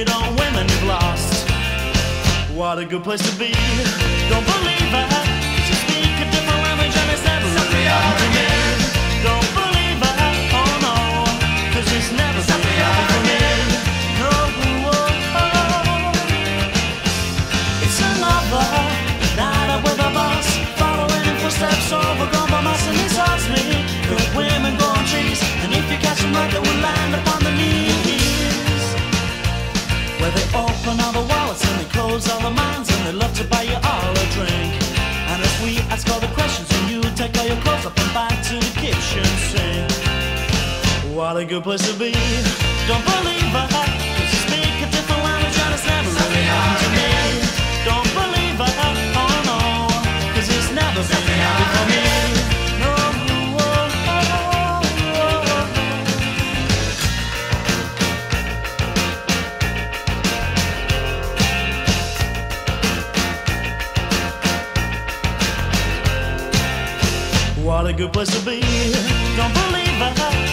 you don't win, then you've lost. What a good place to be. Don't believe it, 'cause you speak a different language and it's never really happened to me. Don't believe it, oh no, 'cause it's never really happened to me. No, it's another night out with a boss, following in footsteps, overgrown by mass, and he tells me good women go on trees, and if you catch them right, they will land upon the knees. Where they open all the wallets and they close all the minds, and they love to buy you all a drink. And if we ask all the questions, and you take all your clothes up and back to the kitchen sink. What a good place to be. Don't believe it, 'cause you speak a different language and it's never really happened to me. Don't believe it, oh no, 'cause it's never been happened for me. No, what a good place to be. Don't believe it.